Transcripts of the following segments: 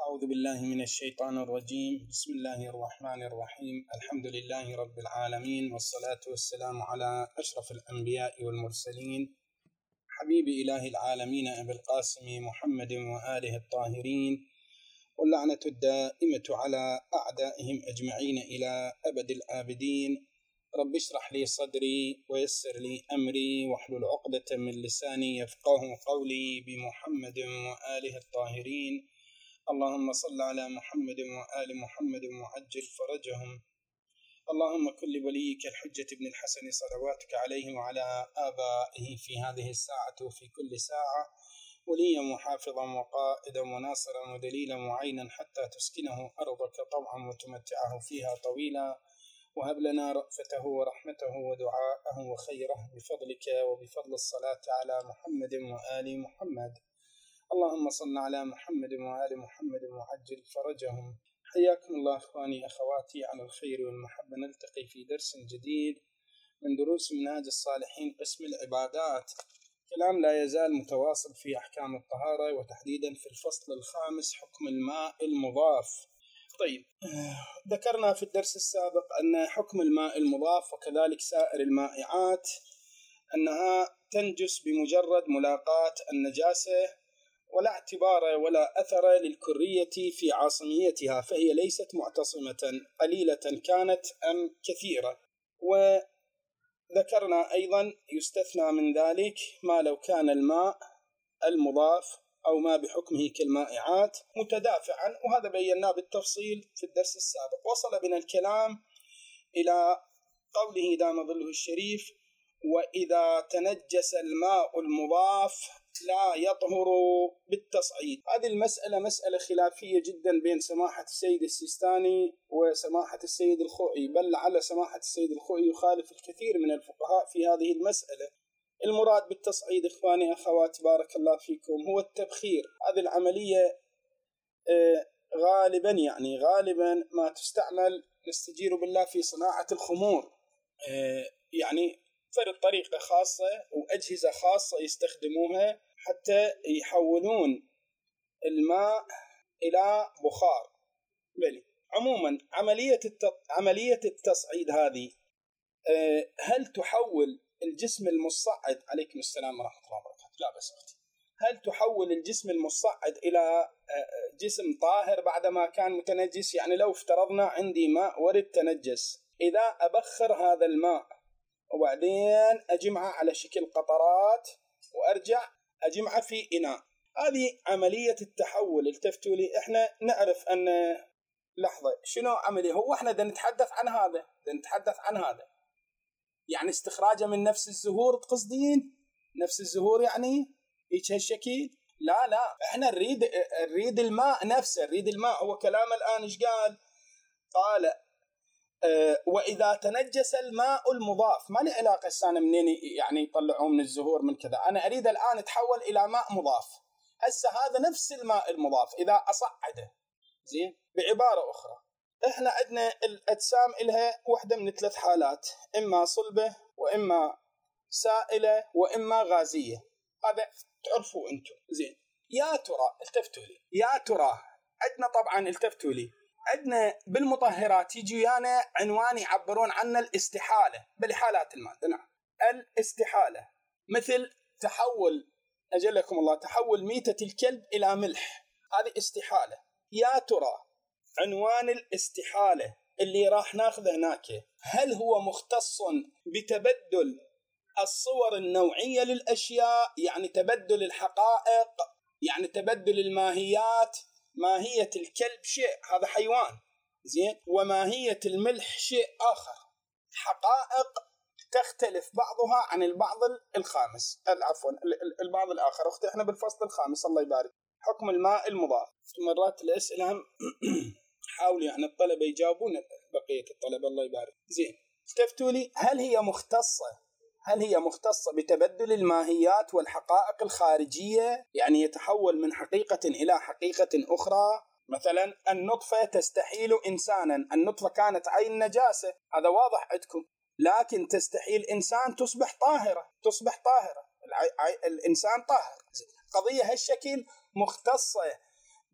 أعوذ بالله من الشيطان الرجيم. بسم الله الرحمن الرحيم. الحمد لله رب العالمين، والصلاة والسلام على أشرف الأنبياء والمرسلين، حبيب إله العالمين أبي القاسم محمد وآله الطاهرين، واللعنة الدائمة على أعدائهم أجمعين إلى أبد الآبدين. رب اشرح لي صدري ويسر لي أمري واحلل عقدة من لساني يفقه قولي، بمحمد وآله الطاهرين. اللهم صل على محمد وآل محمد وعجل فرجهم. اللهم كن لوليك الحجة بن الحسن صلواتك عليه وعلى آبائه في هذه الساعة وفي كل ساعة وليا وحافظا وقائدا وناصرا ودليلا وعينا، حتى تسكنه أرضك طوعا وتمتعه فيها طويلا، وهب لنا رأفته ورحمته ودعاءه وخيره بفضلك وبفضل الصلاة على محمد وآل محمد. اللهم صل على محمد وآل محمد وعجل فرجهم. حياكم الله أخواني أخواتي على الخير والمحبة. نلتقي في درس جديد من دروس منهاج الصالحين قسم العبادات. كلام لا يزال متواصل في أحكام الطهارة، وتحديدا في الفصل الخامس حكم الماء المضاف. طيب، ذكرنا في الدرس السابق أن حكم الماء المضاف وكذلك سائر المائعات أنها تنجس بمجرد ملاقاة النجاسة، ولا اعتبار ولا أثر للكرية في عاصميتها، فهي ليست معتصمة قليلة كانت أم كثيرة. وذكرنا أيضا يستثنى من ذلك ما لو كان الماء المضاف أو ما بحكمه كالمائعات متدافعا، وهذا بيناه بالتفصيل في الدرس السابق. وصل بنا الكلام إلى قوله دام ظله الشريف: وإذا تنجس الماء المضاف لا يطهر بالتصعيد. هذه المسألة مسألة خلافية جدا بين سماحة السيد السيستاني وسماحة السيد الخوئي، بل لعل سماحة السيد الخوئي يخالف الكثير من الفقهاء في هذه المسألة. المراد بالتصعيد إخواني أخوات بارك الله فيكم هو التبخير. هذه العملية غالبا ما تستعمل نستجير بالله في صناعة الخمور، يعني فرد طريقة خاصة وأجهزة خاصة يستخدموها حتى يحولون الماء إلى بخار. بلي عموما عملية التصعيد هذه هل تحول الجسم المصعد، عليكم السلام ورحمة الله وبركاته، لا بس أختي، هل تحول الجسم المصعد إلى جسم طاهر بعدما كان متنجس؟ يعني لو افترضنا عندي ماء ورد تنجس، إذا أبخر هذا الماء وبعدين أجمعه على شكل قطرات وأرجع أجمعه في إناء، هذه عملية التحول. التفتوا لي، إحنا نعرف أن لحظة شنو عملية، هو إحنا نتحدث عن هذا يعني استخراجه من نفس الزهور. تقصدين نفس الزهور يعني هيك هالشكل؟ لا إحنا نريد الماء نفسه، نريد الماء. هو كلام الآن إيش قال وإذا تنجس الماء المضاف، ما له علاقة السنة منين يعني يطلعوه من الزهور من كذا، أنا أريد الآن يتحول إلى ماء مضاف. هسه هذا نفس الماء المضاف إذا أصعده، زين. بعبارة أخرى، إحنا عندنا الأجسام إلها واحدة من ثلاث حالات: إما صلبة وإما سائلة وإما غازية. هذا تعرفوا أنتم، زين. يا ترى التفتوا لي، يا ترى عندنا طبعا التفتوا لي عندنا بالمطهرات يجي يانا عنوان يعبرون عنه الاستحالة بالحالات المادة. نعم، الاستحالة مثل تحول أجلكم الله تحول ميتة الكلب إلى ملح، هذه استحالة. يا ترى عنوان الاستحالة اللي راح ناخذه هناك هل هو مختص بتبدل الصور النوعية للأشياء، يعني تبدل الحقائق، يعني تبدل الماهيات؟ ماهية الكلب شيء، هذا حيوان، زين، وماهية الملح شيء آخر، حقائق تختلف بعضها عن البعض الخامس، البعض الآخر. أختي احنا بالفصل الخامس، الله يبارك، حكم الماء المضاف. مرات الأسئلة هم حاولوا يعني الطلبة يجاوبون بقية الطلبة، الله يبارك، زين. استفتوا لي، هل هي مختصة بتبدل الماهيات والحقائق الخارجية، يعني يتحول من حقيقة إلى حقيقة أخرى؟ مثلا النطفة تستحيل إنسانا، النطفة كانت عين نجاسة، هذا واضح عندكم، لكن تستحيل إنسان تصبح طاهرة، الإنسان طاهر. قضية هالشكل مختصة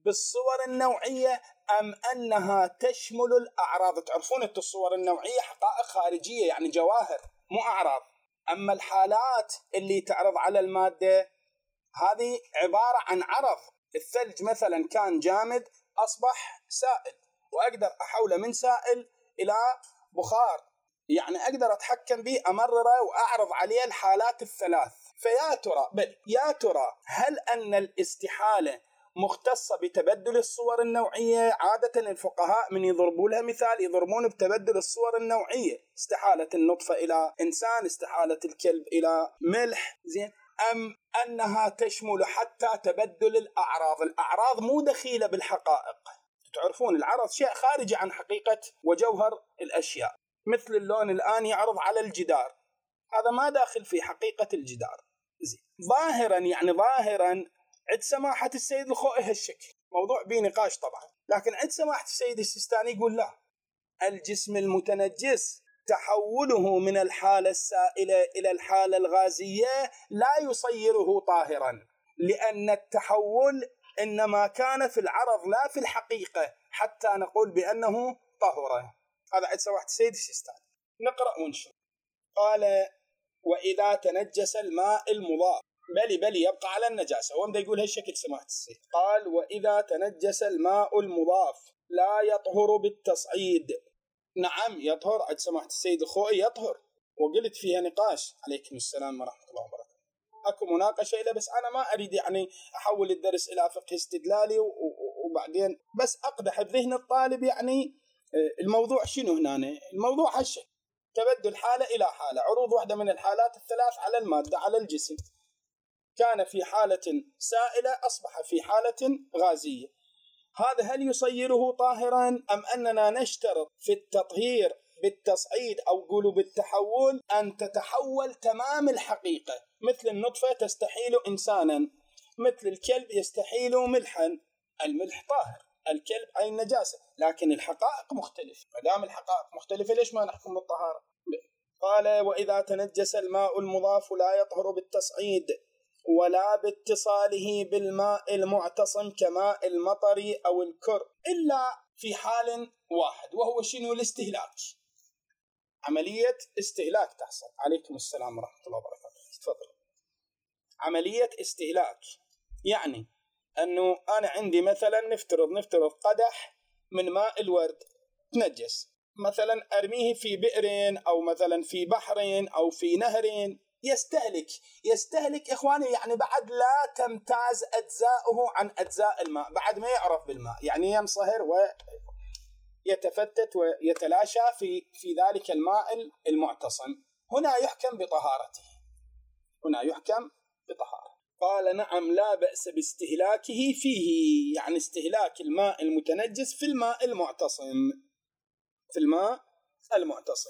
بالصور النوعية أم أنها تشمل الأعراض؟ تعرفون أنتم الصور النوعية حقائق خارجية يعني جواهر مو أعراض، أما الحالات اللي تعرض على المادة هذه عبارة عن عرض. الثلج مثلا كان جامد أصبح سائل، وأقدر أحوله من سائل إلى بخار، يعني أقدر أتحكم به، أمرره وأعرض عليه الحالات الثلاث. فيا ترى يا ترى هل أن الاستحالة مختصة بتبدل الصور النوعية؟ عادة الفقهاء من يضربوا لها مثال يضربون بتبدل الصور النوعية، استحالة النطفة إلى إنسان، استحالة الكلب إلى ملح، زين، أم أنها تشمل حتى تبدل الأعراض؟ الأعراض مو دخيلة بالحقائق، تعرفون العرض شيء خارج عن حقيقة وجوهر الأشياء، مثل اللون الآن يعرض على الجدار، هذا ما داخل في حقيقة الجدار. زين، ظاهرا يعني ظاهرا عند سماحة السيد الخوئي هالشكل، موضوع بيه نقاش طبعا، لكن عند سماحة السيد السيستاني يقول لا، الجسم المتنجس تحوله من الحالة السائلة إلى الحالة الغازية لا يصيره طاهرا، لأن التحول إنما كان في العرض لا في الحقيقة حتى نقول بأنه طهر. هذا عند سماحة السيد السيستاني. نقرأ ونشوف. قال: وإذا تنجس الماء المضاف، بلي يبقى على النجاسة، ومن يقول هالشكل سماحة السيد. قال: وإذا تنجس الماء المضاف لا يطهر بالتصعيد. نعم يطهر، عند سماحة السيد الخوئي يطهر، وقلت فيها نقاش. عليكم السلام ورحمة الله وبركاته. أكو مناقشة إلى، بس أنا ما أريد يعني أحول الدرس إلى فقه استدلالي وبعدين بس أقدح بذهن الطالب يعني الموضوع شنو هنا. الموضوع هالشيء، تبدل حالة إلى حالة، عروض واحدة من الحالات الثلاث على المادة على الجسم، كان في حالة سائلة أصبح في حالة غازية، هذا هل يصيره طاهرا أم أننا نشترط في التطهير بالتصعيد أو قولوا بالتحول أن تتحول تمام الحقيقة، مثل النطفة تستحيل إنسانا، مثل الكلب يستحيل ملحا، الملح طاهر، الكلب عين نجاسة، لكن الحقائق مختلفة، ما دام الحقائق مختلفة ليش ما نحكم بالطهارة؟ قال: وإذا تنجس الماء المضاف لا يطهر بالتصعيد ولا باتصاله بالماء المعتصم كماء المطر أو الكر، إلا في حال واحد، وهو شنو؟ الاستهلاك، عملية استهلاك تحصل. عليكم السلام ورحمة الله وبركاته. تفضل. عملية استهلاك يعني أنه أنا عندي مثلا نفترض قدح من ماء الورد تنجس، مثلا أرميه في بئر أو مثلا في بحر أو في نهر، يستهلك إخواني، يعني بعد لا تمتاز أجزاؤه عن أجزاء الماء، بعد ما يعرف بالماء، يعني ينصهر ويتفتت ويتلاشى في ذلك الماء المعتصم، هنا يحكم بطهارته، هنا يحكم بطهارة. قال: نعم لا بأس باستهلاكه فيه، يعني استهلاك الماء المتنجس في الماء المعتصم، في الماء المعتصم.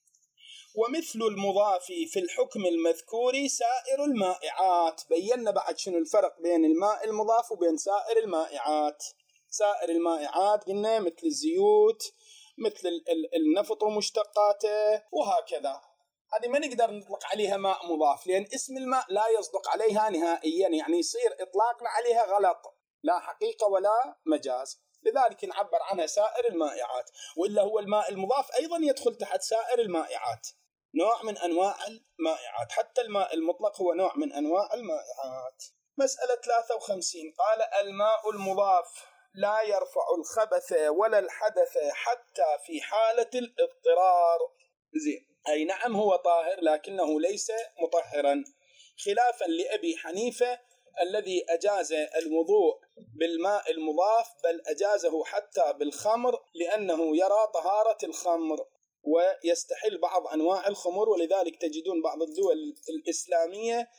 ومثل المضاف في الحكم المذكور سائر المائعات. بينا بعد شنو الفرق بين الماء المضاف وبين سائر المائعات. سائر المائعات قلنا مثل الزيوت، مثل النفط ومشتقاته وهكذا، هذه ما نقدر نطلق عليها ماء مضاف، لأن اسم الماء لا يصدق عليها نهائيا، يعني يصير إطلاقنا عليها غلط، لا حقيقة ولا مجاز، لذلك نعبر عنها سائر المائعات. وإلا هو الماء المضاف أيضا يدخل تحت سائر المائعات، نوع من أنواع المائعات، حتى الماء المطلق هو نوع من أنواع المائعات. مسألة 53. قال: الماء المضاف لا يرفع الخبث ولا الحدث حتى في حالة الاضطرار. زين، أي نعم هو طاهر لكنه ليس مطهرا، خلافا لأبي حنيفة الذي أجاز الوضوء بالماء المضاف، بل أجازه حتى بالخمر، لأنه يرى طهارة الخمر ويستحل بعض أنواع الخمر، ولذلك تجدون بعض الدول الإسلامية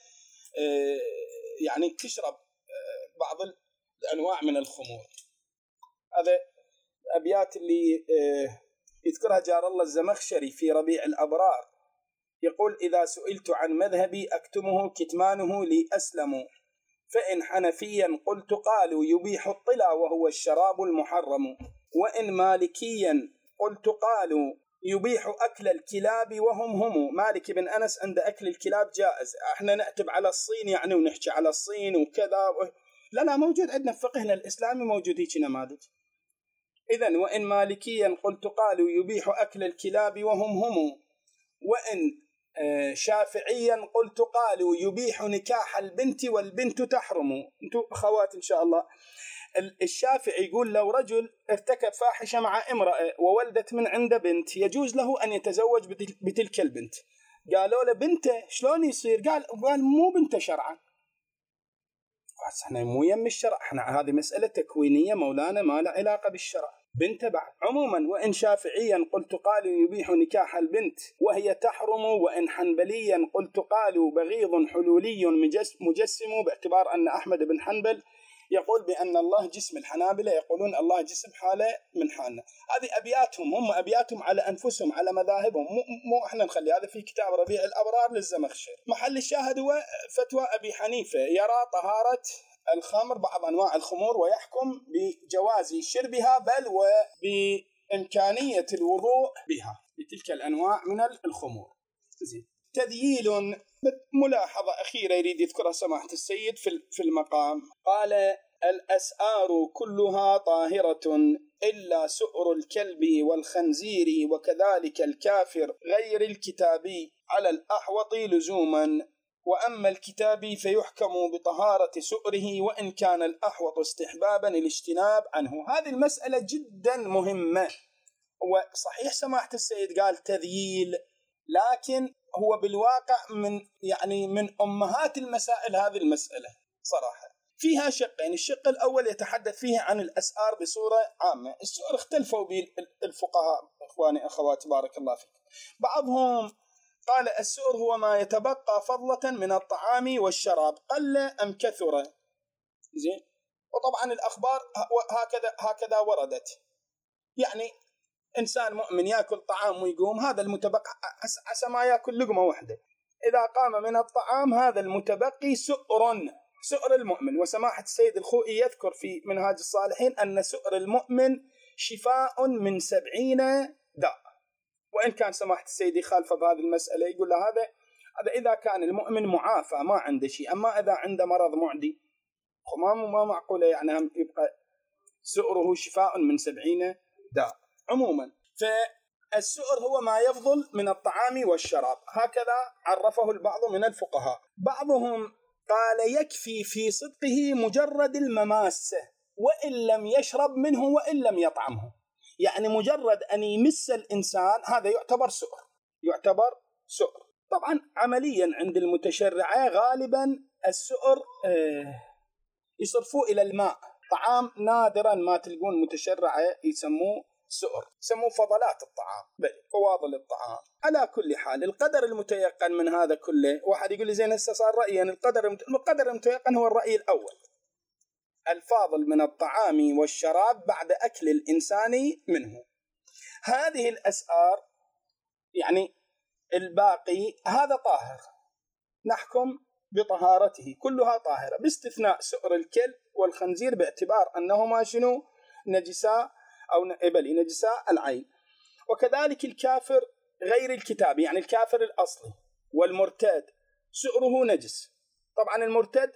يعني تشرب بعض الأنواع من الخمور. هذا أبيات اللي يذكرها جار الله الزمخشري في ربيع الأبرار، يقول: إذا سئلت عن مذهبي أكتمه كتمانه لي أسلم، فإن حنفيا قلت قالوا يبيح الطلا وهو الشراب المحرم، وإن مالكيا قلت قالوا يبيح أكل الكلاب وهم مالك بن أنس عند أكل الكلاب جائز. احنا نأتب على الصين يعني ونحكي على الصين وكذا، لا موجود عندنا في فقهنا الإسلامي، موجود هيك نماذج. إذن وإن مالكيا قلت قالوا يبيح أكل الكلاب وهم وإن شافعيا قلت قالوا يبيح نكاح البنت والبنت تحرم. أنتم أخوات إن شاء الله. الشافعي يقول لو رجل ارتكب فاحشة مع امرأة وولدت من عند بنت يجوز له أن يتزوج بتلك البنت. قالوا له بنته شلون يصير؟ قال مو بنته شرعا. احنا مو يم الشرع، احنا هذه مسألة تكوينية مولانا ما له علاقة بالشرع. بنت بعد. عموما وإن شافعيا قلت قالوا يبيح نكاح البنت وهي تحرم، وإن حنبليا قلت قالوا بغيض حلولي مجسم، باعتبار أن أحمد بن حنبل يقول بأن الله جسم، الحنابلة يقولون الله جسم حالة من حالنا. هذه أبياتهم، هم أبياتهم على أنفسهم على مذاهبهم، مو إحنا نخلي. هذا في كتاب ربيع الأبرار للزمخشري. محل الشاهد هو فتوى أبي حنيفة يرى طهارة الخمر بعض أنواع الخمور ويحكم بجواز شربها بل وبإمكانية الوضوء بها بتلك الأنواع من الخمور. تذييل. ملاحظة أخيرة يريد يذكرها سماحة السيد في المقام. قال الأسآر كلها طاهرة إلا سؤر الكلب والخنزير وكذلك الكافر غير الكتابي على الأحوط لزوما، وأما الكتابي فيحكم بطهارة سؤره وإن كان الأحوط استحبابا الاجتناب عنه. هذه المسألة جدا مهمة. وصحيح سماحة السيد قال تذييل، لكن هو بالواقع من أمهات المسائل. هذه المسألة صراحة فيها شقين. الشق الأول يتحدث فيه عن الأسآر بصورة عامة. السؤر اختلفوا به الفقهاء إخواني أخواتي بارك الله فيكم. بعضهم قال السؤر هو ما يتبقى فضلة من الطعام والشراب قل أم كثر. زين. وطبعا الأخبار هكذا وردت. يعني إنسان مؤمن يأكل طعام ويقوم، هذا المتبقي عسى ما يأكل لقمة واحدة. إذا قام من الطعام هذا المتبقي سؤر المؤمن. وسماحة السيد الخوئي يذكر في منهاج الصالحين أن سؤر المؤمن شفاء من 70 داء. وإن كان سماحة السيد يخالف بهذه المسألة، يقول له هذا إذا كان المؤمن معافى ما عنده شيء، أما إذا عنده مرض معدي ما معقولة يعني هم يبقى سؤره شفاء من 70 داء. عموما فالسؤر هو ما يفضل من الطعام والشراب، هكذا عرفه البعض من الفقهاء. بعضهم قال يكفي في صدقه مجرد المماسة وإن لم يشرب منه وإن لم يطعمه. يعني مجرد أن يمس الإنسان هذا يعتبر سؤر. طبعا عمليا عند المتشرعة غالبا السؤر يصرفوه إلى الماء. طعام نادرا ما تلقون متشرعة يسموه سؤر، يسموه فضلات الطعام، فواضل الطعام. على كل حال القدر المتيقن من هذا كله، واحد يقول لي زين هسه صار رأيي أن القدر المتيقن هو الرأي الأول، الفاضل من الطعام والشراب بعد أكل الإنسان منه. هذه الأسآر يعني الباقي هذا طاهر، نحكم بطهارته، كلها طاهرة باستثناء سؤر الكلب والخنزير باعتبار أنهما شنو نجساء أو نجساء العين. وكذلك الكافر غير الكتاب، يعني الكافر الأصلي والمرتد سؤره نجس. طبعا المرتد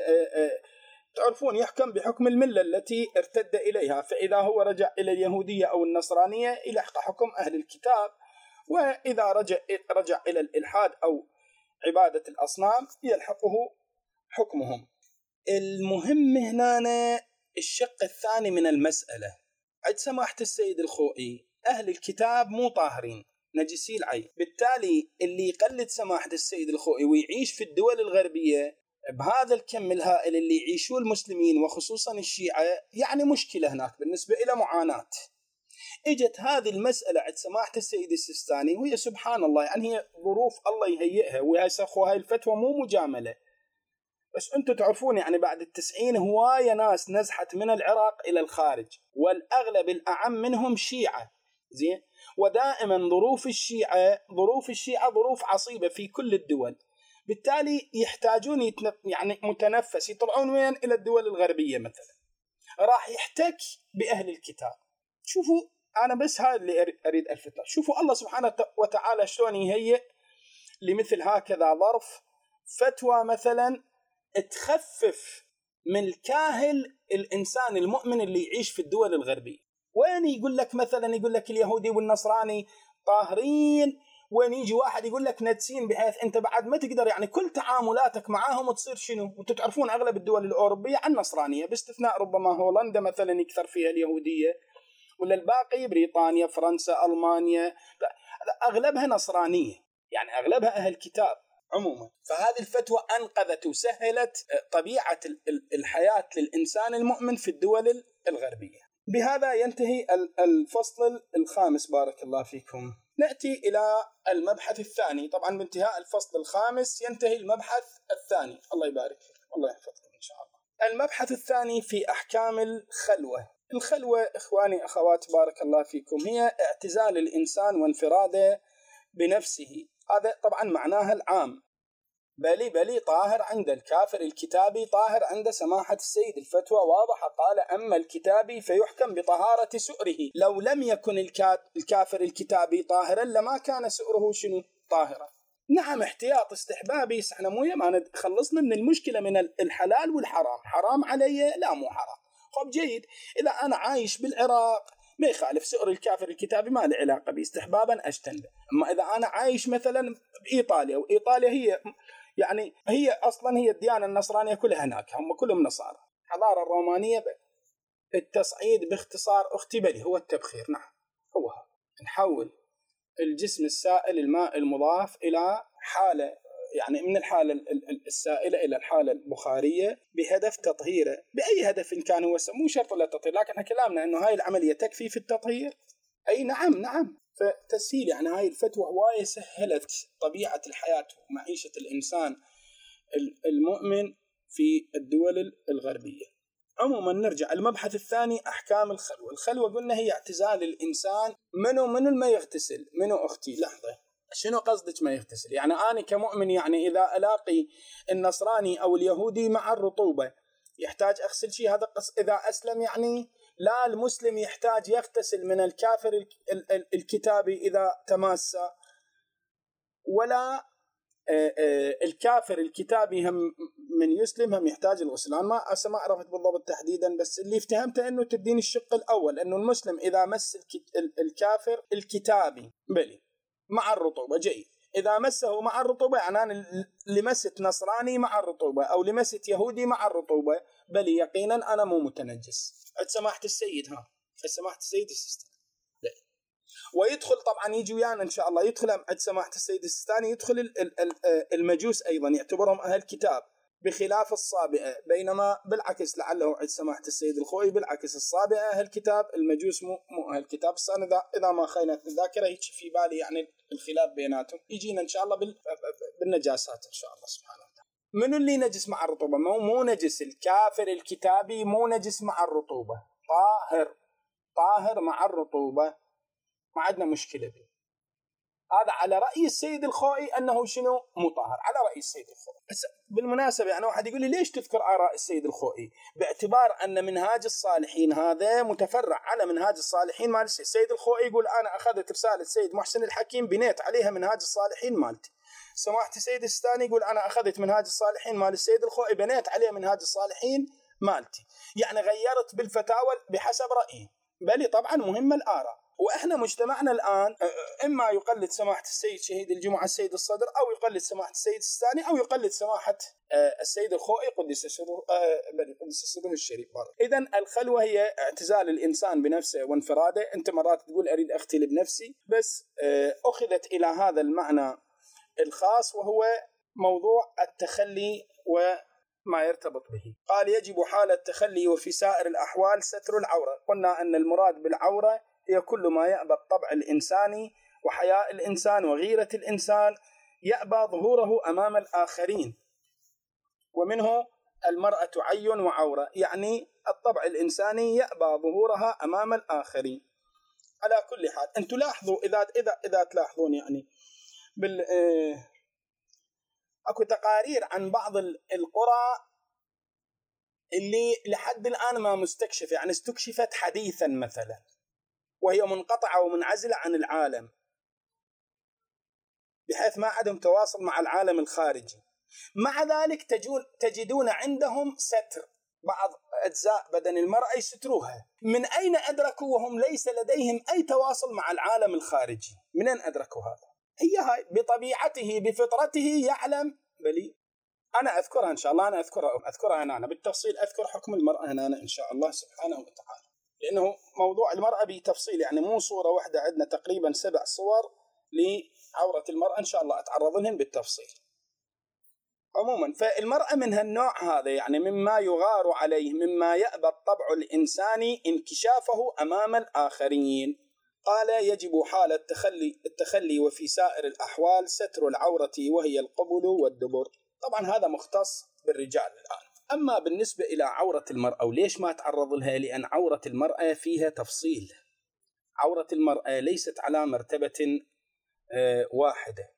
تعرفون يحكم بحكم الملة التي ارتد إليها، فإذا هو رجع إلى اليهودية أو النصرانية يلحق حكم أهل الكتاب، وإذا رجع إلى الإلحاد أو عبادة الأصنام يلحقه حكمهم. المهم هنا الشق الثاني من المسألة. عند سماحة السيد الخوئي أهل الكتاب مو طاهرين نجسي العين، بالتالي اللي يقلد سماحة السيد الخوئي ويعيش في الدول الغربية بهذا الكم الهائل اللي يعيشوا المسلمين وخصوصا الشيعة، يعني مشكلة هناك بالنسبة إلى معاناة. اجت هذه المسألة عند سماحة السيد السيستاني وهي سبحان الله يعني هي ظروف الله يهيئها، ويسخوا هاي الفتوى مو مجاملة، بس أنتم تعرفون يعني بعد 90 هواية ناس نزحت من العراق إلى الخارج، والأغلب الأعم منهم شيعة. زين. ودائما ظروف الشيعة ظروف عصيبة في كل الدول، بالتالي يحتاجون يعني متنفس يطلعون وين إلى الدول الغربية مثلا، راح يحتك بأهل الكتاب. شوفوا أنا بس هذا اللي أريد ألفت. شوفوا الله سبحانه وتعالى شلون يهيئ لمثل هكذا ظرف فتوى مثلا تخفف من الكاهل الإنسان المؤمن اللي يعيش في الدول الغربية. وين يقول لك مثلا، يقول لك اليهودي والنصراني طاهرين، وين يجي واحد يقول لك نجسين، بحيث أنت بعد ما تقدر يعني كل تعاملاتك معاهم تصير شنو. وتتعرفون أغلب الدول الأوروبية عن النصرانية، باستثناء ربما هولندا مثلا يكثر فيها اليهودية، ولا الباقي بريطانيا، فرنسا، ألمانيا، أغلبها نصرانية، يعني أغلبها أهل كتاب عموما. فهذه الفتوى أنقذت وسهلت طبيعة الحياة للإنسان المؤمن في الدول الغربية. بهذا ينتهي الفصل الخامس. بارك الله فيكم. نأتي إلى المبحث الثاني. طبعا بانتهاء الفصل الخامس ينتهي المبحث الثاني. الله يبارك فيكم، الله يحفظكم إن شاء الله. المبحث الثاني في أحكام الخلوة. الخلوة إخواني أخوات بارك الله فيكم هي اعتزال الإنسان وانفراده بنفسه. هذا طبعا معناها العام. بلي طاهر عند الكافر الكتابي، طاهر عند سماحة السيد. الفتوى واضحة، قال أما الكتابي فيحكم بطهارة سؤره. لو لم يكن الكافر الكتابي طاهرا لما كان سؤره شنو؟ طاهرا. نعم احتياط استحبابي، احنا مو ما خلصنا من المشكلة من الحلال والحرام. حرام علي؟ لا مو حرام. خب جيد، إذا أنا عايش بالعراق ما يخالف سؤر الكافر الكتابي، ما له علاقة باستحبابا أجتنبه. أما إذا أنا عايش مثلا بإيطاليا، وإيطاليا هي يعني هي أصلا هي الديانة النصرانية كلها هناك، هم كلهم نصارى. الحضارة الرومانية التصعيد باختصار اختبري هو التبخير. نعم هو نحول الجسم السائل الماء المضاف إلى حالة، يعني من الحالة السائلة إلى الحالة البخارية بهدف تطهيره. بأي هدف إن كان، هو مو شرط للتطهير، لكن احنا كلامنا أنه هاي العملية تكفي في التطهير. أي نعم. فتسهيل يعني هاي الفتوى هواية سهلت طبيعة الحياة ومعيشة الإنسان المؤمن في الدول الغربية. عموما نرجع المبحث الثاني، أحكام الخلوة. الخلوة قلنا هي اعتزال الإنسان منو ما يغتسل. منو أختي لحظة، شنو قصدك ما يغتسل؟ يعني أنا كمؤمن يعني إذا ألاقي النصراني أو اليهودي مع الرطوبة يحتاج أغسل شيء؟ هذا إذا أسلم يعني لا، المسلم يحتاج يغتسل من الكافر الكتابي إذا تماس، ولا الكافر الكتابي هم من يسلم هم يحتاج الغسل. أنا ما عرفت بالضبط تحديدا، بس اللي افتهمته أنه تدين الشق الأول، أنه المسلم إذا مس الكافر الكتابي بلي مع الرطوبة جيد. إذا مسه مع الرطوبة يعني أنا لمست نصراني مع الرطوبة أو لمست يهودي مع الرطوبة بلي يقينا أنا مو متنجس. عد سماحة السيد سماحة السيد السيستاني ويدخل طبعا يجي ويانا إن شاء الله، يدخل عد سماحة السيد السيستاني يدخل المجوس أيضا يعتبرهم أهل كتاب بخلاف الصابئة، بينما بالعكس لعله عد سماحة السيد الخوئي بالعكس الصابئة أهل كتاب، المجوس مو أهل كتاب. بس أنا إذا ما خينت الذاكرة هيك في بالي يعني الخلاف بيناتهم، يجينا إن شاء الله بالنجاسات إن شاء الله سبحانه وتعالى. من اللي نجس مع الرطوبة؟ مو نجس الكافر الكتابي، مو نجس مع الرطوبة، طاهر مع الرطوبة، ما عندنا مشكلة به. هذا على رأي السيد الخوئي أنه شنو؟ مطهر، على رأي السيد الخوئي. بس بالمناسبة يعني واحد يقول لي ليش تذكر آراء السيد الخوئي؟ باعتبار أن منهاج الصالحين هذا متفرع على منهاج الصالحين مال السيد الخوئي. يقول أنا أخذت رسالة السيد محسن الحكيم بنيت عليها منهاج الصالحين مالتي. سماحة السيد السيستاني يقول أنا أخذت منهاج الصالحين مال السيد الخوئي بنيت عليه منهاج الصالحين مالتي، يعني غيرت بالفتاوى بحسب رأيي. بل طبعا مهمة الآراء. وإحنا مجتمعنا الآن إما يقلد سماحة السيد شهيد الجمعة السيد الصدر، أو يقلد سماحة السيد السيستاني، أو يقلد سماحة السيد الخوئي قدس سره الشريف. إذن الخلوة هي اعتزال الإنسان بنفسه وانفراده. أنت مرات تقول أريد أختلي بنفسي، بس أخذت إلى هذا المعنى الخاص وهو موضوع التخلي وما يرتبط به. قال يجب حال التخلي وفي سائر الأحوال ستر العورة. قلنا أن المراد بالعورة هي كل ما يأبى الطبع الإنساني وحياء الإنسان وغيرة الإنسان، يأبى ظهوره أمام الآخرين، ومنه المرأة عي وعورة، يعني الطبع الإنساني يأبى ظهورها أمام الآخرين. على كل حال أن تلاحظوا إذا تلاحظون يعني أكو تقارير عن بعض القرى اللي لحد الآن ما مستكشف، يعني استكشفت حديثا مثلا، وهي منقطعة ومنعزلة عن العالم بحيث ما عندهم تواصل مع العالم الخارجي. مع ذلك تجدون عندهم ستر بعض أجزاء بدن المرأة يستروها. من أين أدركوا وهم ليس لديهم أي تواصل مع العالم الخارجي؟ من أين أدركوا هذا؟ هي هاي بطبيعته بفطرته يعلم. بلي أنا أذكرها إن شاء الله، أنا أذكرها هنا بالتفصيل، أذكر حكم المرأة هنا إن شاء الله سبحانه وتعالى، لأنه موضوع المرأة بتفصيل، يعني مو صورة واحدة، عندنا تقريبا 7 صور لعورة المرأة إن شاء الله أتعرض لهم بالتفصيل. عموما فالمرأة من هالنوع هذا، يعني مما يغار عليه، مما يأبى الطبع الإنساني انكشافه أمام الآخرين. قال يجب حال التخلي وفي سائر الأحوال ستر العورة وهي القبل والدبر. طبعا هذا مختص بالرجال الآن. أما بالنسبة إلى عورة المرأة وليش ما تعرض لها؟ لأن عورة المرأة فيها تفصيل. عورة المرأة ليست على مرتبة واحدة،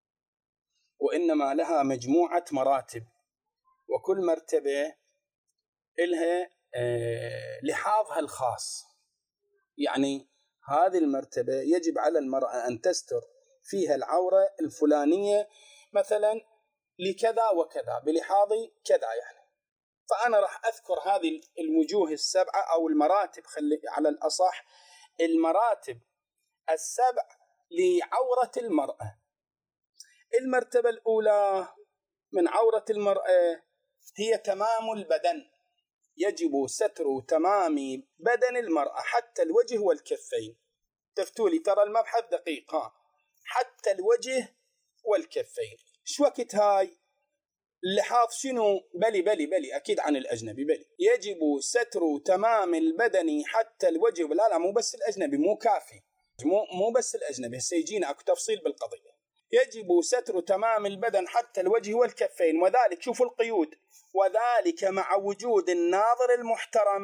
وإنما لها مجموعة مراتب، وكل مرتبة لها لحاظها الخاص. يعني هذه المرتبة يجب على المرأة أن تستر فيها العورة الفلانية مثلا لكذا وكذا بلحاظ كذا يعني. فأنا راح أذكر هذه الوجوه 7 أو المراتب، خلي على الأصح المراتب 7 لعورة المرأة. المرتبة الأولى من عورة المرأة هي تمام البدن. يجب ستر تمام بدن المرأة حتى الوجه والكفين. تفتولي ترى المبحث دقيق، حتى الوجه والكفين. شو وقت هاي اللحاظ شنو؟ بلي أكيد عن الأجنبي. بلي يجب ستر تمام البدن حتى الوجه. لا مو بس الأجنبي، مو كافي، مو بس الأجنبي، سيجينا أكو تفصيل بالقضية. يجب ستر تمام البدن حتى الوجه والكفين، وذلك شوفوا القيود، وذلك مع وجود الناظر المحترم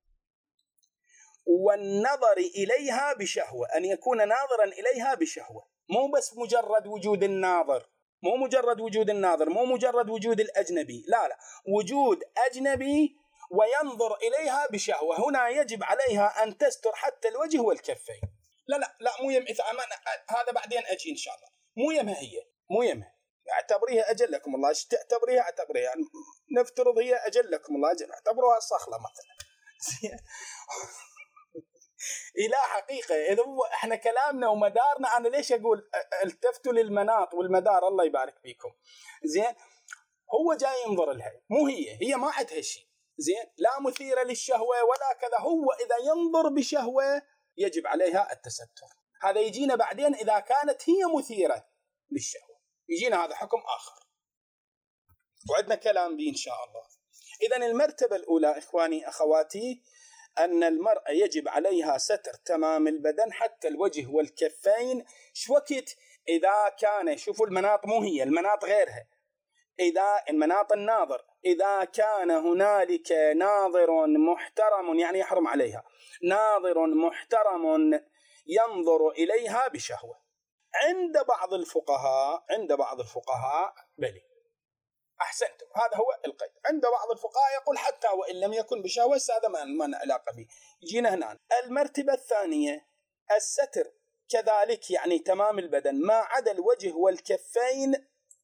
والنظر إليها بشهوة. أن يكون ناظرا إليها بشهوة، مو بس مجرد وجود الناظر، مو مجرد وجود الناظر، مو مجرد وجود الأجنبي، لا وجود أجنبي وينظر إليها بشهوة. هنا يجب عليها أن تستر حتى الوجه والكفين. لا مو يم، هذا بعدين أجي إن شاء الله. مو يمها اعتبريها أجلكم الله. ايش تعتبريها؟ اعتبريها يعني نفترض هي أجلكم الله، اعتبروها صخلة مثلا. إلى حقيقة إذا إحنا كلامنا ومدارنا، أنا ليش أقول التفتوا للمناط والمدار، الله يبارك فيكم. زين، هو جاي ينظر لها، مو هي ما عندها شيء. زين، لا مثيرة للشهوة ولا كذا. هو إذا ينظر بشهوة يجب عليها التستر. هذا يجينا بعدين إذا كانت هي مثيرة للشهوة، يجينا هذا حكم آخر وعندنا كلام به إن شاء الله. إذن المرتبة الأولى إخواني أخواتي أن المرأة يجب عليها ستر تمام البدن حتى الوجه والكفين. شو وقت؟ إذا كان، شوفوا المناط مو هي، المناط غيرها. إذا المناط الناظر، إذا كان هنالك ناظر محترم، يعني يحرم عليها، ناظر محترم ينظر إليها بشهوة. عند بعض الفقهاء بلي، أحسنتم، هذا هو القيد. عند بعض الفقهاء يقول حتى وإن لم يكن بشهوة، هذا ما علاقة به. يجينا هنا المرتبة الثانية الستر كذلك، يعني تمام البدن ما عدا الوجه والكفين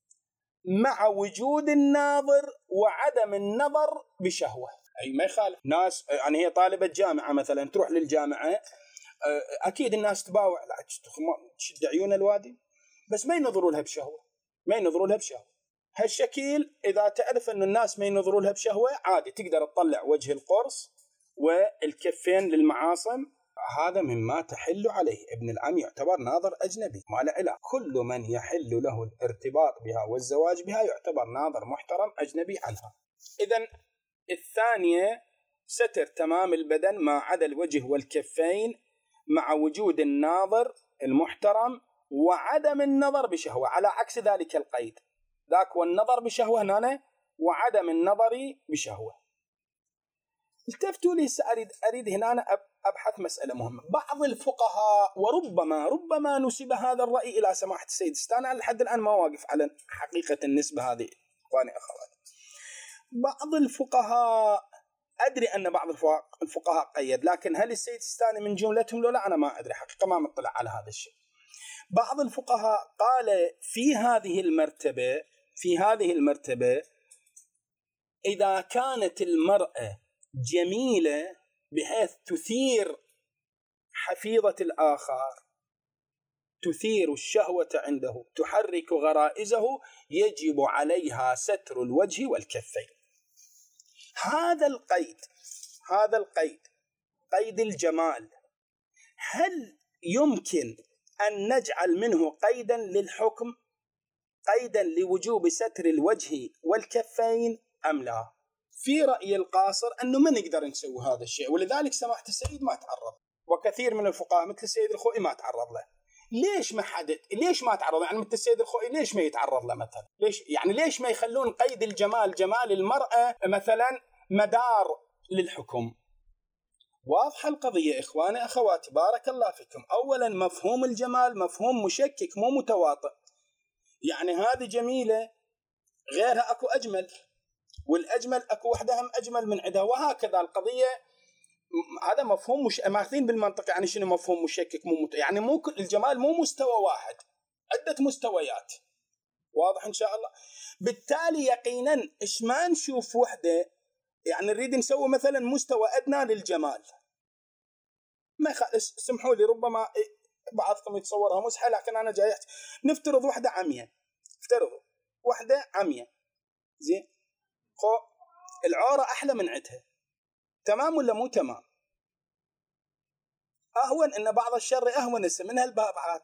مع وجود الناظر وعدم النظر بشهوة. أي ما يخالف. ناس يعني هي طالبة جامعة مثلا تروح للجامعة، أكيد الناس تباوع، لا تشد عيون الوادي، بس ما ينظروا لها بشهوة. هالشكل إذا تعرف أن الناس ما ينظروا لها بشهوة، عادي تقدر تطلع وجه القرص والكفين للمعاصم. هذا مما تحل عليه. ابن العم يعتبر ناظر أجنبي، ما له علاقة. كل من يحل له الارتباط بها والزواج بها يعتبر ناظر محترم أجنبي عنها. إذن الثانية ستر تمام البدن ما عدا الوجه والكفين مع وجود الناظر المحترم وعدم النظر بشهوة، على عكس ذلك القيد. ذاك والنظر بشهوة هنا وعدم النظر بشهوة. التفتوا لي، أريد هنا أنا أبحث مسألة مهمة. بعض الفقهاء وربما نسب هذا الرأي إلى سماحة السيد السيستاني، أنا لحد الآن ما واقف على حقيقة النسبة هذه إخواني أخواتي. بعض الفقهاء، أدري أن بعض الفقهاء قيد، لكن هل السيد السيستاني من جملتهم لا أنا ما أدري حقيقة، ما مطلع على هذا الشيء. بعض الفقهاء قال في هذه المرتبة إذا كانت المرأة جميلة بحيث تثير حفيظة الآخر، تثير الشهوة عنده، تحرك غرائزه، يجب عليها ستر الوجه والكفين. هذا القيد قيد الجمال، هل يمكن أن نجعل منه قيدا للحكم، قيدا لوجوب ستر الوجه والكفين أم لا؟ في رأي القاصر أنه ما نقدر نسوي هذا الشيء، ولذلك سماحة السيد ما تعرض، وكثير من الفقهاء مثل السيد الخوئي ما تعرض له. ليش ما تعرض؟ يعني مثل السيد الخوئي ليش ما يتعرض له مثلا؟ ليش ما يخلون قيد الجمال، جمال المرأة مثلا، مدار للحكم؟ واضحة القضية إخواني أخواتي بارك الله فيكم. أولا مفهوم الجمال مفهوم مشكك مو متواطئ، يعني هذه جميلة غيرها أكو أجمل، والأجمل أكو وحدها هم أجمل من عدها، وهكذا القضية. هذا مفهوم مش ماخذين بالمنطق. يعني شنو مفهوم مشكك يعني مو كل الجمال مو مستوى واحد، عدة مستويات. واضح إن شاء الله. بالتالي يقينا إيش ما نشوف وحدة، يعني نريد نسوي مثلا مستوى أدنى للجمال، ما سمحوا لي ربما بعضكم يتصورها مزحة، لكن أنا جاي نفترض وحدة عمية، افترضوا وحدة عمية زين، العورة أحلى من عدها، تمام ولا مو تمام؟ أهون إن بعض الشر أهون منها الباب عاد.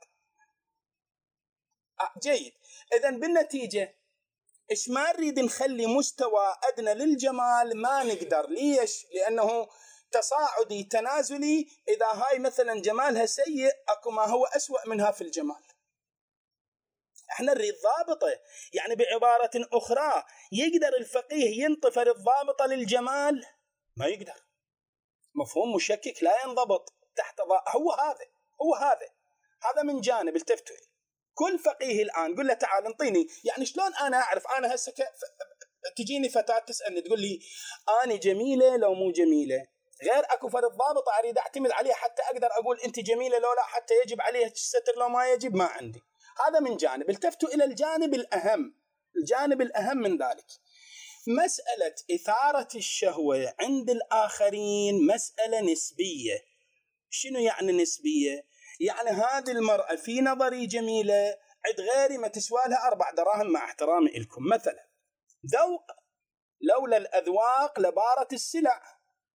جيد. إذن بالنتيجة إيش ما نريد نخلي مستوى أدنى للجمال، ما نقدر. ليش؟ لأنه تصاعدي تنازلي. إذا هاي مثلا جمالها سيء، أكو ما هو أسوأ منها في الجمال. احنا نريد ضابطة. يعني بعبارة أخرى، يقدر الفقيه ينطفر الضابطة للجمال؟ ما يقدر. مفهوم مشكك لا ينضبط تحت هو هذا من جانب. التفتوا كل فقيه الآن قل له تعال انطيني، يعني شلون أنا أعرف؟ أنا هسه تجيني فتاة تسألني تقول لي أنا جميلة لو مو جميلة، غير أكو فرض ضابط أريد أعتمد عليه حتى أقدر أقول أنت جميلة لو لا، حتى يجب عليها الستر لو ما يجب، ما عندي. هذا من جانب. التفتوا إلى الجانب الأهم من ذلك، مسألة إثارة الشهوة عند الآخرين مسألة نسبية. شنو يعني نسبية؟ يعني هذه المرأة في نظري جميلة، عند غيري ما تسوى لها 4 دراهم، مع احترامي لكم مثلا. ذوق، لولا الأذواق لبارت السلع.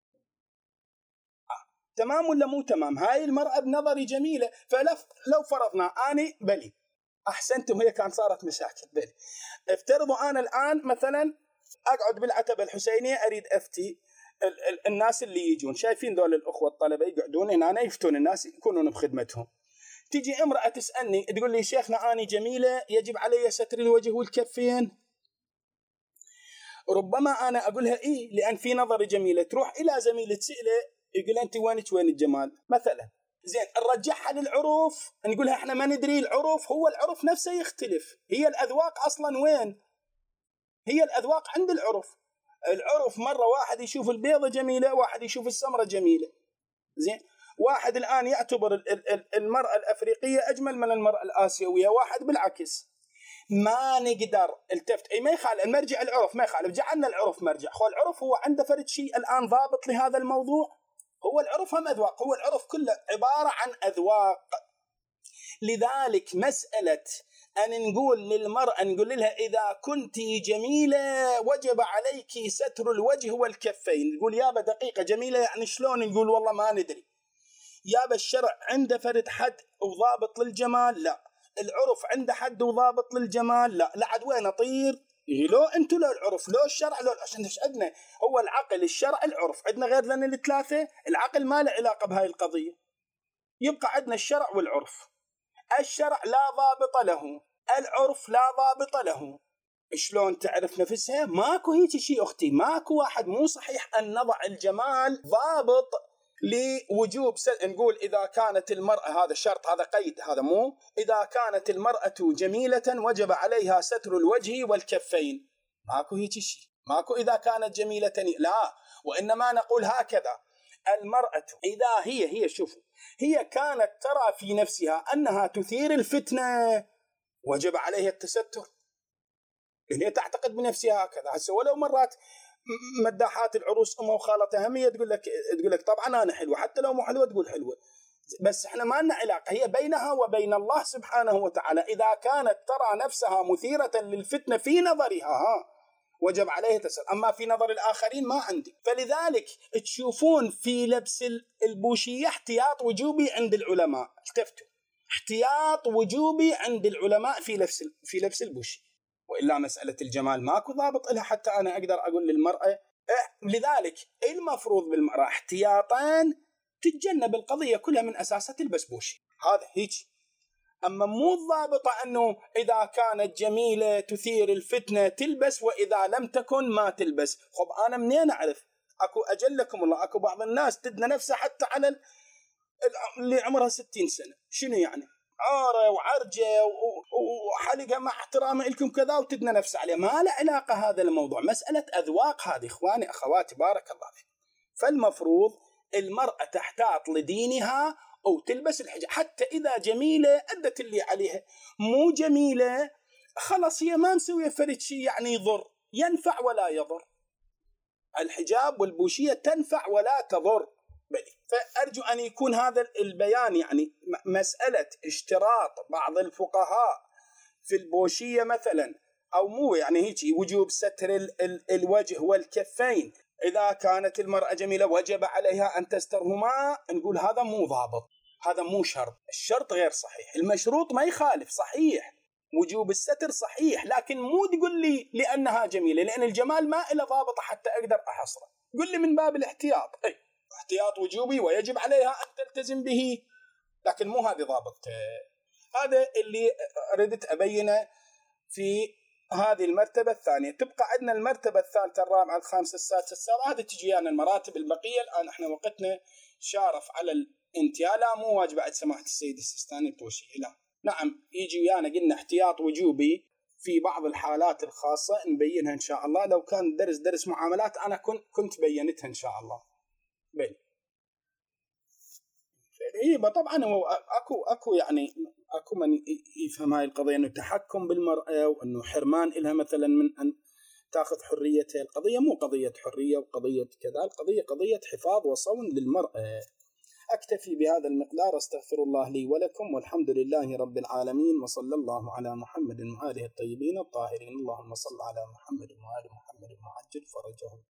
تمام ولا مو تمام؟ هاي المرأة بنظري جميلة، فلو فرضنا أني بلي أحسنتم، هي كان صارت مشاكل بلي. افترضوا أنا الآن مثلا أقعد بالعتبة الحسينية أريد أفتي الناس اللي يجون، شايفين دول الأخوة الطلبة يقعدون هنا يفتون الناس يكونون بخدمتهم. تيجي امرأة تسألني تقول لي شيخنا أنا جميلة يجب علي ستر الوجه والكفين؟ ربما أنا أقولها إيه لأن في نظري جميلة. تروح إلى زميل تسأله يقول أنت وين الجمال مثلا، زين نرجعها للعروف، نقولها إحنا ما ندري العروف، هو العرف نفسه يختلف. هي الأذواق أصلا وين؟ هي الأذواق عند العرف مرة واحد يشوف البيضة جميلة، واحد يشوف السمرة جميلة. زين، واحد الآن يعتبر المرأة الأفريقية أجمل من المرأة الآسيوية، واحد بالعكس. ما نقدر التفت ما يخالف المرجع العرف، ما يخالف جعلنا العرف مرجع. العرف هو عنده فرد شيء الآن ضابط لهذا الموضوع. هو العرف هم أذواق، هو العرف كله عبارة عن أذواق. لذلك مسألة أن نقول للمرأة، نقول لها إذا كنت جميلة وجب عليك ستر الوجه والكفين، نقول يابا دقيقة جميلة يعني شلون؟ نقول والله ما ندري يابا، الشرع عنده فرد حد وضابط للجمال؟ لا. العرف عنده حد وضابط للجمال؟ لا. لعد وين أطير؟ لو أنتوا لو العرف لو الشرع لو عشان إيش عندنا؟ هو العقل الشرع العرف، عندنا غير لنا الثلاثة. العقل ما له علاقة بهاي القضية، يبقى عندنا الشرع والعرف. الشرع لا ضابط له، العرف لا ضابط له. شلون تعرف نفسها؟ ماكو هيك شيء أختي، ماكو واحد. مو صحيح أن نضع الجمال ضابط لوجوب نقول إذا كانت المرأة، هذا شرط، هذا قيد، هذا مو إذا كانت المرأة جميلة وجب عليها ستر الوجه والكفين. ماكو هيك شيء، ماكو إذا كانت جميلة لا. وإنما نقول هكذا: المرأة إذا هي شوفوا، هي كانت ترى في نفسها أنها تثير الفتنة وجب عليها التستر. هي تعتقد بنفسها هكذا. هسه ولو مرات مداحات العروس امها وخالتها هم تقول لك طبعا انا حلوه، حتى لو مو حلوه تقول حلوه. بس احنا ما لنا علاقه، هي بينها وبين الله سبحانه وتعالى. اذا كانت ترى نفسها مثيره للفتنه في نظرها وجب عليه تسأل، اما في نظر الاخرين ما عندي. فلذلك تشوفون في لبس البوشيه احتياط وجوبي عند العلماء، التفتوا، احتياط وجوبي عند العلماء في لبس البوشيه. والا مساله الجمال ماكو ضابط لها حتى انا اقدر اقول للمراه. لذلك المفروض بالمراه احتياطان تتجنب القضيه كلها من اساسها تلبس بوشي، هذا هيك. اما مو الضابطه انه اذا كانت جميله تثير الفتنه تلبس، واذا لم تكن ما تلبس. خب انا منين اعرف؟ اكو اجلكم الله اكو بعض الناس تدنى نفسها حتى على اللي عمرها 60 سنه، شنو يعني؟ عاره وعرجه وحلقه مع احترامي لكم كذا وتدنى نفسها عليه. ما له علاقه هذا الموضوع، مساله اذواق هذه اخواني اخواتي بارك الله فيكم. فالمفروض المراه تحتاط لدينها او تلبس الحجاب، حتى اذا جميله ادت اللي عليها، مو جميله خلاص هي ما مسويه فرد شيء يعني يضر، ينفع ولا يضر. الحجاب والبوشيه تنفع ولا تضر. فأرجو أن يكون هذا البيان، يعني مسألة اشتراط بعض الفقهاء في البوشية مثلا أو مو يعني هيك وجوب ستر الوجه والكفين، إذا كانت المرأة جميلة وجب عليها أن تسترهما، نقول هذا مو ضابط، هذا مو شرط. الشرط غير صحيح، المشروط ما يخالف صحيح، وجوب الستر صحيح، لكن مو تقول لي لأنها جميلة، لأن الجمال ما إله ضابط حتى أقدر أحصره. قل لي من باب الاحتياط، احتياط وجوبي ويجب عليها أن تلتزم به، لكن مو هذه ضابط. هذا اللي ردت أبينه في هذه المرتبة الثانية. تبقى عندنا المرتبة الثالثة الرابعة الخامسة السادسة السابعة، هذه تجي أنا المراتب البقية. الآن احنا وقتنا شارف على الانتهاء. لا مو واجب بعد سماحة السيد السيستاني التوشي، لا نعم يجي ويانا قلنا احتياط وجوبي في بعض الحالات الخاصة نبينها إن شاء الله. لو كان درس معاملات أنا كنت بينتها إن شاء الله. بل إيه طبعا هو اكو يعني اكو من يفهم هاي القضيه انه تحكم بالمراه وانه حرمان لها مثلا من ان تاخذ حريتها. القضيه مو قضيه حريه وقضيه كذا، القضيه قضيه حفاظ وصون للمراه. اكتفي بهذا المقدار، استغفر الله لي ولكم، والحمد لله رب العالمين، وصلى الله على محمد وآله الطيبين الطاهرين. اللهم صل على محمد وآل محمد وعجل فرجهم.